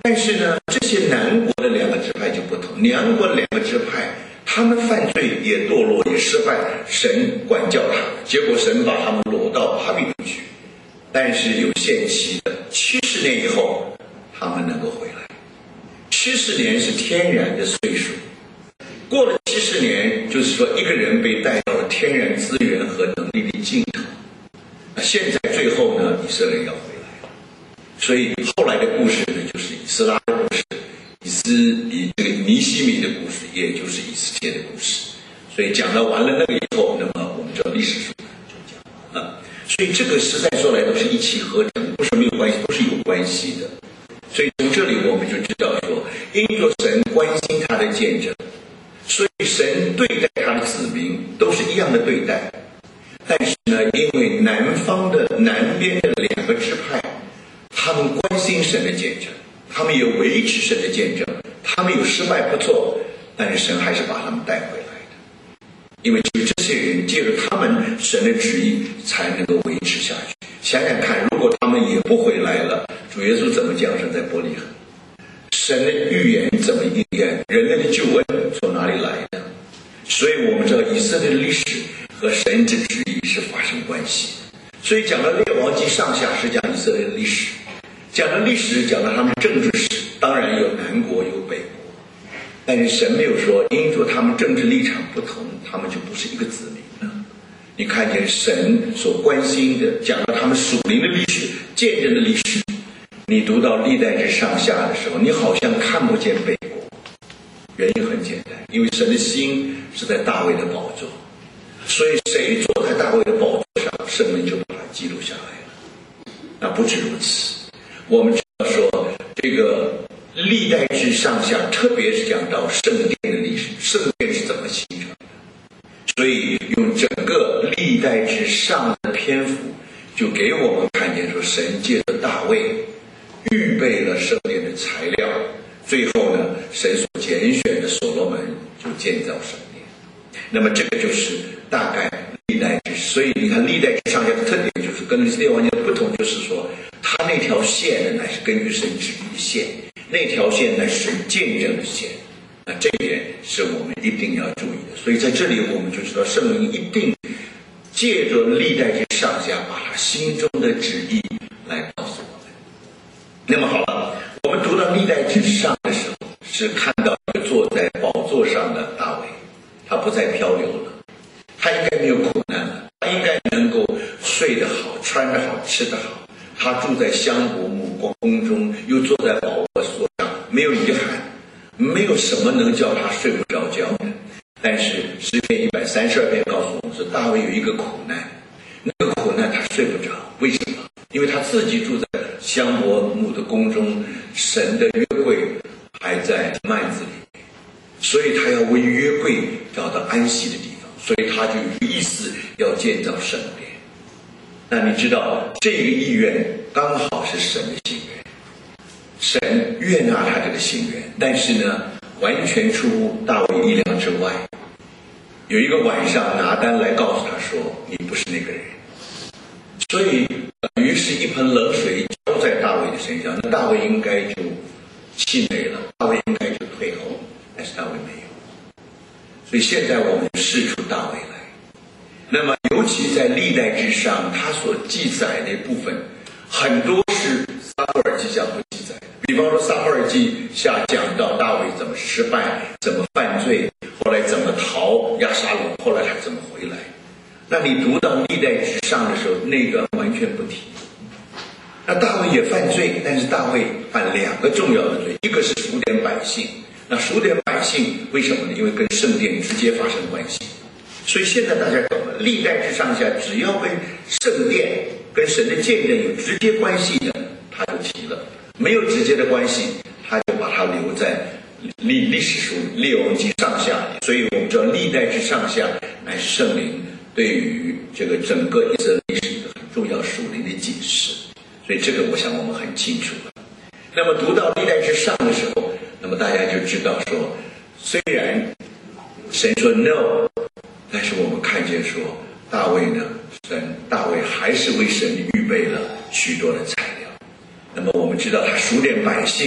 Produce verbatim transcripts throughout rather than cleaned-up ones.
但是呢，这些南国的两个支派就不同，南国的两个支派，他们犯罪也堕落也失败，神管教他，结果神把他们掳到巴比伦去。但是有限期的，七十年以后，他们能够回来。七十年是天然的岁数，过了七十年，就是说一个人被带到了天然资源和能力的尽头。那现在最后呢，以色列要回来，所以后来的故事呢，就是以斯拉的故事，以斯以这个尼希米的故事，也就是以斯帖的故事。所以讲到完了那个以后，那么我们知道历史书就讲完了。所以这个实在说来都是一气呵成，不是没有关系，都是有关系的。所以从这里我们就知道说，因着神关心他的见证，所以神对待他的子民都是一样的对待。但是呢，因为南方的南边的两个支派，他们关心神的见证，他们有维持神的见证，他们有失败不错，但是神还是把他们带回来的。因为只有这些人借着他们神的旨意才能够维持下去。想想看，如果他们也不回来了，主耶稣怎么降生在伯利恒？神的预言怎么应验？人类的救恩从哪里来的？所以我们知道以色列的历史和神的旨意是发生关系的。所以讲到列王记上下是讲以色列的历史，讲到历史，讲到他们政治史，当然有南国有北国，但是神没有说因着他们政治立场不同，他们就不是一个子民了。你看见神所关心的，讲到他们属灵的历史、见证的历史，你读到历代志上下的时候，你好像看不见北国。原因很简单，因为神的心是在大卫的宝座，所以谁坐在大卫的宝座上，圣灵就把它记录下来了。那不止如此，我们知道说这个历代志上下，特别是讲到圣殿的历史，圣殿是怎么形成的，所以用整个历代志上的篇幅，就给我们看见说，神借着大卫预备了圣殿的材料，最后呢，神所拣选的所罗门就建造圣殿。那么这个就是大概历代志。所以你看历代志上下的特点就是跟列王记的不同，就是说他那条线呢乃是根据神旨意的线，那条线乃是神见证的线。那这一点是我们一定要注意的。所以在这里我们就知道圣灵一定借着历代志上下把他心中的旨意来告诉我们。那么好了，我们读到历代志上的时候，是看到一个坐在宝座上的大卫，他不再漂流了，他应该没有苦难了，他应该能够睡得好，穿得好，吃得好。他住在香柏木宫中，又坐在宝座上，没有遗憾，没有什么能叫他睡不着觉的。但是诗篇一百三十二篇告诉我们说，大卫有一个苦难，那个苦难他睡不着，为什么？因为他自己住在香柏木的宫中，神的约柜还在幔子里，所以他要为约柜找到安息的地方，所以他就有意思要建造圣殿。那你知道这个意愿刚好是神的心愿，神悦纳他这个心愿，但是呢完全出乎大卫意料之外。有一个晚上，拿单来告诉他说，你不是那个人，所以于是一盆冷水浇在大卫的身上，那大卫应该就气馁了，大卫应该就退后，但是大卫没有。所以现在我们试出大卫来，那么尤其在历代志上，他所记载的部分很多是撒母耳记下不记载的。比方说撒母耳记下讲到大卫怎么失败，怎么犯罪，后来怎么逃押沙龙，后来他怎么回来。那你读到历代志上的时候，那段完全不提。那大卫也犯罪，但是大卫犯两个重要的罪，一个是数点百姓。那数点百姓为什么呢？因为跟圣殿直接发生关系。所以现在大家懂了，历代志上下只要跟圣殿跟神的见证有直接关系的，他就提了；没有直接的关系，他就把它留在历历史书列王记上下。所以我们知道历代志上下乃是圣灵对于这个整个以色列历史一个很重要属灵的解释。所以这个我想我们很清楚了。那么读到历代志上的时候，那么大家就知道说，虽然神说 no， 但是我们看见说大卫呢，神大卫还是为神预备了许多的材料。那么我们知道他数点百姓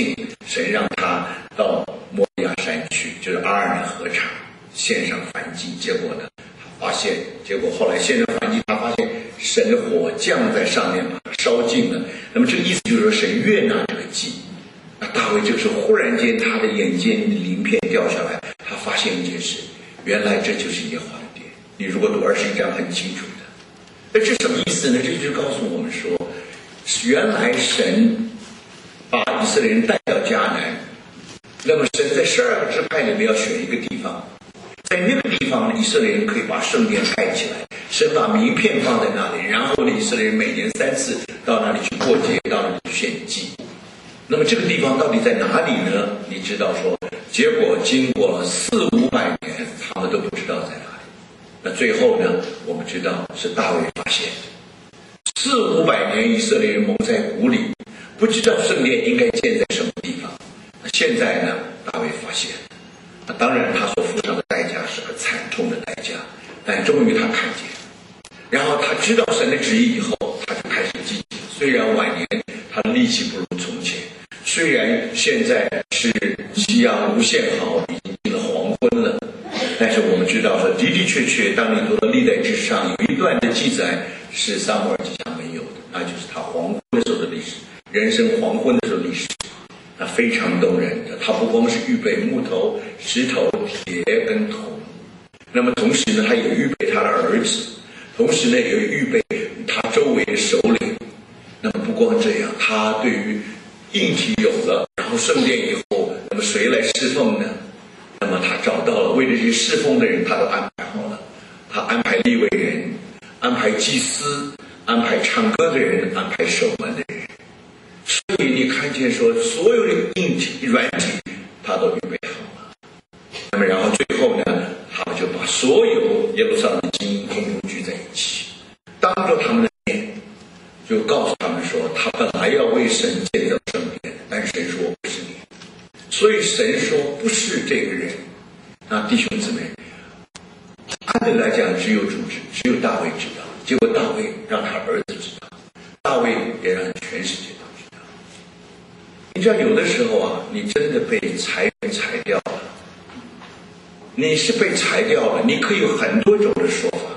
神让他到摩利亚山去，就是阿尔的禾场献上燔祭。结果呢，他发现，结果后来献上燔祭，他发现神的火降在上面，把它烧尽了。那么这个意思就是说，神悦纳这个祭。那大卫这个时候忽然间，他的眼间鳞片掉下来，他发现一件事，原来这就是耶和华的殿。你如果读二十一章很清楚的。那这什么意思呢？这就告诉我们说，原来神把以色列人带到迦南，那么神在十二个支派里面要选一个地方，在那个地方呢，以色列人可以把圣殿盖起来，神把名片放在那里，然后呢，以色列人每年三次到那里去过节，到那里去献祭。那么这个地方到底在哪里呢？你知道说，结果经过四五百年，他们都不知道在哪里。那最后呢，我们知道是大卫发现的。四五百年，以色列人蒙在鼓里，不知道圣殿应该建在什么地方。那现在呢，大卫发现，那当然他所付上的代价是个惨痛的代价，但终于他看见，然后他知道神的旨意以后，他就开始积极。虽然晚年他的力气不如从前，虽然现在是夕阳无限好，已经进了黄昏了，但是我们知道说，的的确确，当你读到历代志上有一段的记载是撒母耳记上没有的，那就是他黄昏的时候的历史，人生黄昏的时候的历史，那非常动人的。他不光是预备木头、石头、铁跟铜，那么同时呢，他也预备他的儿子，同时呢，也预备他周围的首领。那么不光这样，他对于硬体有了，然后圣殿以后，那么谁来侍奉呢？那么他找到了为了这些侍奉的人，他都安排好了。他安排利未人，安排祭司，安排唱歌的人，安排守门的人。所以你看见说，所有的硬体、软体，他都预备好了。那么然后最后呢，他们就把所有耶路撒冷的精英通通聚在一起，当着他们的面，就告诉他们说，他本来要为神建造圣殿，但是神说不是你。所以神说不是这个人。那弟兄姊妹，按理来讲只有主知，只有大卫知道，结果大卫让他儿子知道，大卫也让全世界都知道。你知道有的时候啊，你真的被裁员裁掉了，你是被裁掉了，你可以有很多种的说法，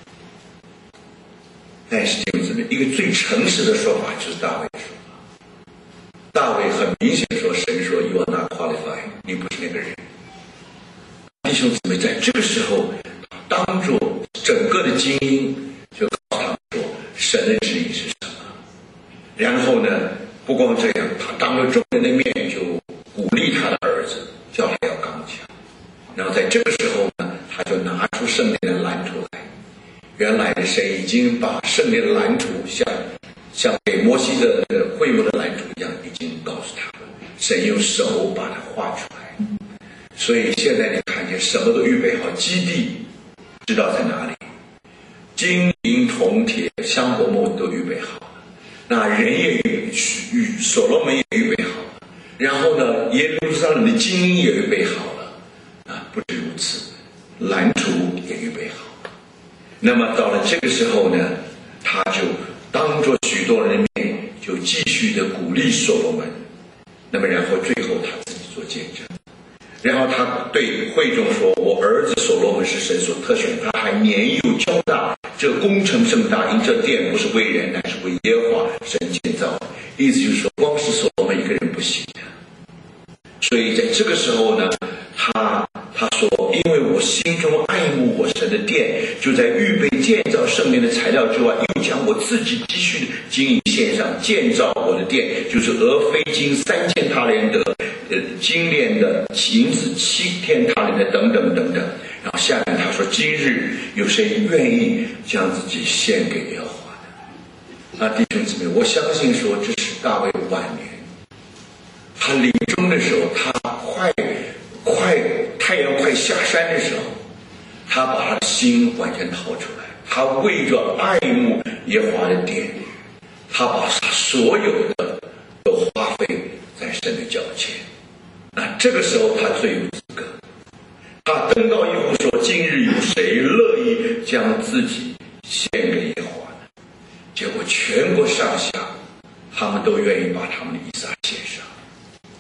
但是弟兄姊妹，一个最诚实的说法就是大卫的说法。大卫很明显说，神说 You are not qualified， 你不是那个人。弟兄姊妹，在这个时候当着整个的精英就告诉他们说，神的旨意是什么。然后呢，不光这样，他当着众人的面就鼓励他的儿子，叫他要刚强。然后在这个时候呢，他就拿出圣殿的蓝图来。原来的神已经把圣殿的蓝图像像给摩西的会幕的蓝图一样，已经告诉他们，神用手把它画出来。所以现在你看见什么都预备好，基地知道在哪里，金银铜铁香火木都预备好了，那人也预预所罗门也预备好了，然后呢，耶路撒冷的精英也预备好了啊，不止如此，蓝图也预备好了。那么到了这个时候呢，他就当着许多人的面，就继续的鼓励所罗门。那么然后最后他自己做见证。然后他对会众说，我儿子所罗门是神所特选，他还年幼交大，这工程盛大，因这殿不是为人，乃是为耶和华神建造。意思就是说，光是所罗门一个人不行的。所以在这个时候呢，他他说，因为我心中爱慕我神的殿，就在预备建造圣殿的材料之外，又将我自己积蓄的金银献上，建造我的殿，就是俄非金三千塔连得，呃，精炼的银子七天塔连得，等等等等。然后下面他说，今日有谁愿意将自己献给耶和华的？那弟兄姊妹，我相信说这是大卫晚年，他临终的时候，他快快太阳快下山的时候，他把他的心完全掏出来，他为着爱慕耶和华的殿，他把他所有的都花费在神的脚前。那这个时候他最有资格，他登高一呼说，今日有谁乐意将自己献给耶和华呢？结果全国上下他们都愿意把他们的以撒献上。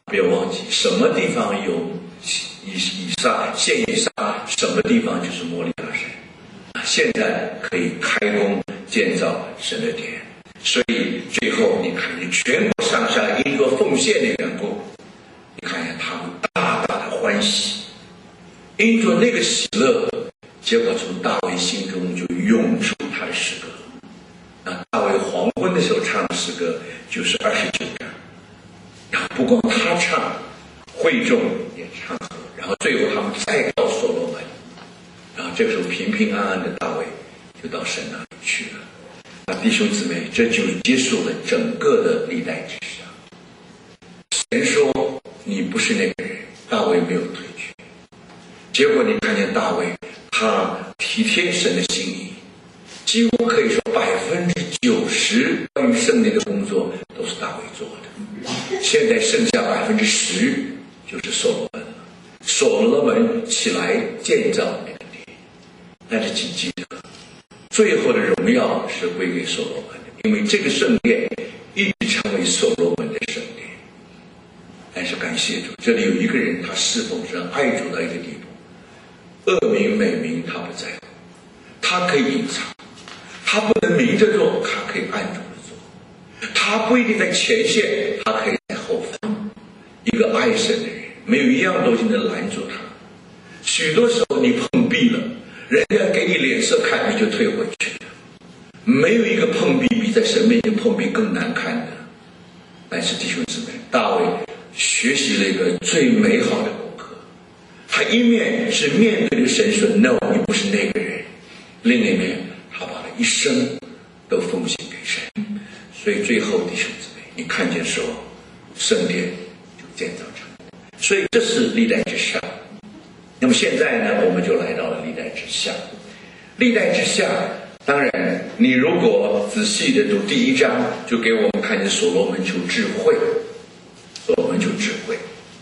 不要忘记什么地方有以以撒献以撒，什么地方就是摩利亚山。现在可以开工建造神的殿，所以最后你看，你全国上下因着奉献的缘故，你看一下他们大大的欢喜，因着那个喜乐，结果从大卫心中就涌出他的诗歌。那大卫黄昏的时候唱的诗歌就是二十九章，然后不光他唱，会众也唱和，然后最后他们再到所罗门，然后这个时候平平安安的大卫就到神那里去了。那弟兄姊妹，这就结束了整个的历代志上。神说你不是那个人，大卫没有退去。结果你看见大卫，他体贴神的心意，几乎可以说百分之九十关于圣殿的工作都是大卫做的。现在剩下百分之十就是所罗门了。所罗门起来建造那个殿，但是请记得，最后的荣耀是归给所罗门的，因为这个圣殿一直成为所罗门的圣殿。但是感谢主，这里有一个人，他侍奉神爱主到一个地步，恶名美名他不在乎，他可以隐藏，他不能明着做，他可以暗中的做，他不一定在前线，他可以在后方。一个爱神的人，没有一样东西能拦住他。许多时候你碰壁了，人家给你脸色看，你就退回去了。没有一个碰壁比在神面前碰壁更难看的。但是弟兄姊妹，大卫学习了一个最美好的功课，他一面是面对着神说 no 你不是那个人，另一面他把他一生都奉献给神。所以最后弟兄姊妹，你看见说圣殿就建造成功。所以这是历代之上。那么现在呢，我们就来到了历代之下。历代之下，当然你如果仔细的读第一章，就给我们看见所罗门求智慧，所罗门求智慧。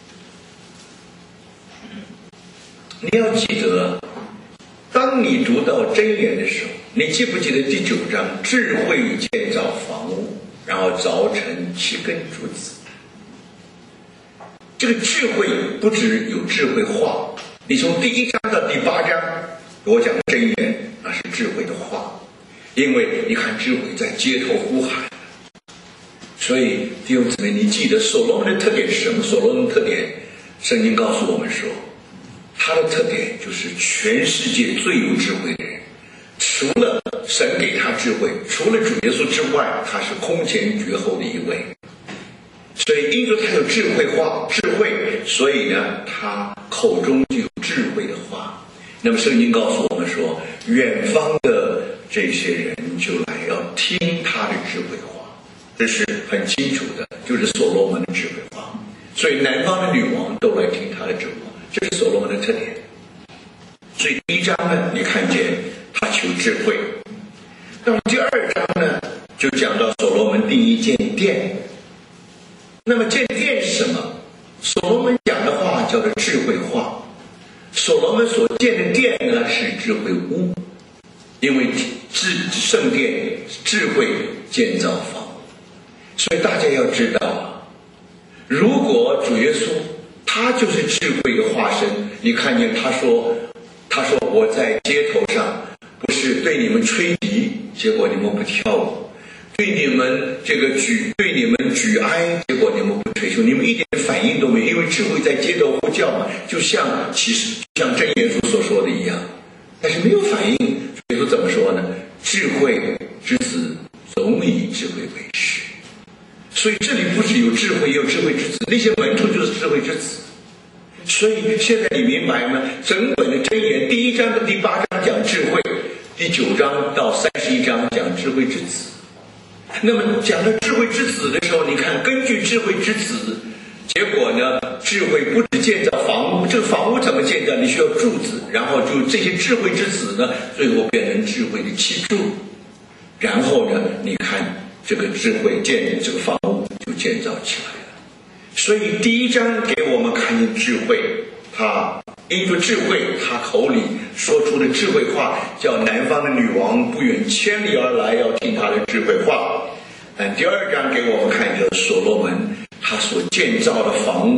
你要记得，当你读到箴言的时候，你记不记得第九章智慧建造房屋，然后凿成七根柱子。这个智慧不只有智慧话，你从第一章到第八章我讲的箴言，那是智慧的话。因为你看智慧在街头呼喊，所以弟兄姊妹，你记得所罗门的特点是什么？所罗门的特点，圣经告诉我们说，他的特点就是全世界最有智慧的人，除了神给他智慧，除了主耶稣之外，他是空前绝后的一位。所以因着他有智慧话智慧，所以呢他口中就有智慧的话。那么圣经告诉我们说，远方的这些人就来要听他的智慧话，这是很清楚的，就是所罗门的智慧话。所以南方的女王都来听他的智慧话，这是所罗门的特点。所以第一章呢，你看见他求智慧。那么第二章呢，就讲到所罗门第一建殿。那么建殿是什么？所罗门讲的话叫做智慧话，所罗门所建的殿呢是智慧屋，因为智圣殿智慧建造房屋。所以大家要知道啊，如果主耶稣他就是智慧的化身，你看见他说他说我在街头上不是对你们吹笛，结果你们不跳舞，对你们这个举对你们举哀，结果你们不吹箫，你们一点反应都没有，因为智慧在街头呼叫嘛，就像其实像箴言书所说的一样，但是没有反应。所以说怎么说呢？智慧之子总以智慧为师。所以这里不只有智慧，也有智慧之子，那些门徒就是智慧之子。所以现在你明白吗？整本的箴言第一章到第八章讲智慧，第九章到三十一章讲智慧之子。那么讲到智慧之子的时候，你看根据智慧之子，结果呢智慧不只建造房屋，这个房屋怎么建造？你需要柱子，然后就这些智慧之子呢最后变成智慧的七柱，然后呢你看这个智慧建这个房屋就建造起来了。所以第一章给我们看见智慧，他因着智慧，他口里说出的智慧话，叫南方的女王不远千里而来要听他的智慧话。但第二章给我们看着所罗门他所建造的房屋